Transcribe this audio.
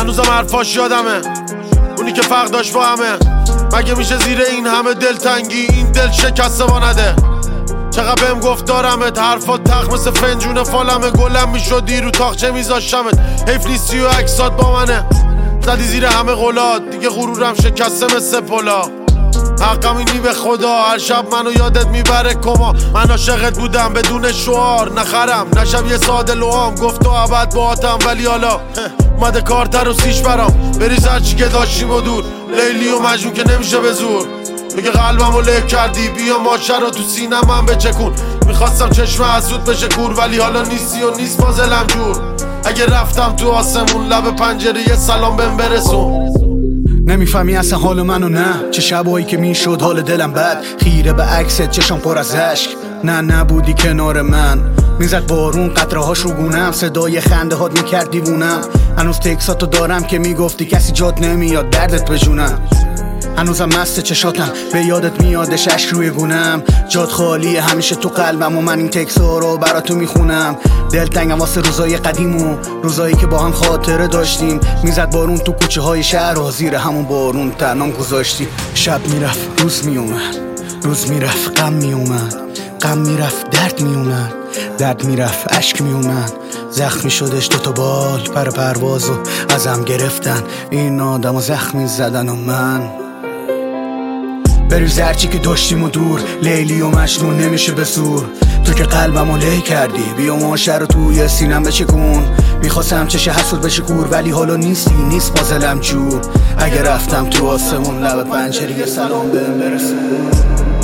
هنوزم حرفاش یادمه، اونی که فرق داشت با همه. مگه میشه زیر این همه دلتنگی این دل شکسته با نده؟ چقدر بهم گفت دارمت، حرفات تخت مثل فنجون فالمه. گلم میشدی رو تاخچه میذاشتمت، حیف نیستی و عکسات با منه. زدی زیر همه قولات، دیگه غرورم شکسته مثل پلا. حقم اینی به خدا، هر شب منو یادت میبره کما. من عاشقت بودم بدون شعار، نخرم نشم یه ساده لوام. گفت تو ابد باهاتم ولی حالا اومده کارتر و سیش برام. بریز هرچی که داشتیم و دور، لیلی و مجنون که نمیشه به زور. بگه قلبمو له کردی، بیا ماشه رو تو سینم من بچکون. میخواستم چشم حسود بشه کور، ولی حالا نیستی و نیست فاضلم جور. اگه رفتم تو آسمون لب پنجره یه سلام بهم برسون. نمیفهمی اصلا حال منو نه، چه شبایی که میشد حال دلم بد. خیره به عکست چشم پر از اشک، نه نبودی کنار من. میزد بارون قطره هاش رو گونم، صدای خنده هات میکرد دیوونم. هنوز تکساتو دارم که میگفتی کسی جات نمیاد دردت بجونم. هنوزم مست چشاتم، به یادت میادش اشک روی گونم. جات خالیه همیشه تو قلبم و من این تکسا رو براتو میخونم. دلتنگم واسه روزای قدیم و روزایی که با هم خاطره داشتیم. میزد بارون تو کوچه های شهر و زیر همون بارون تنام گذاشتی. شب میرفت روز میومد، روز میرفت غم میومد، غم میرفت درد میومد، درد میرفت اشک میومد. زخمی شدش دوتا بال پر پروازو ازم گرفتن، این آدمو زخمی زدن و من. بریز هرچی که داشتیم و دور، لیلی و مجنون نمیشه به زور. تو که قلبمو له کردی، بیا ماشه رو توی سینم بچکون. میخواستم چشه حسود بشه کور، ولی حالا نیستی نیست پازلم جور. اگه رفتم تو آسمون لب پنجره یه سلام بهم برسون.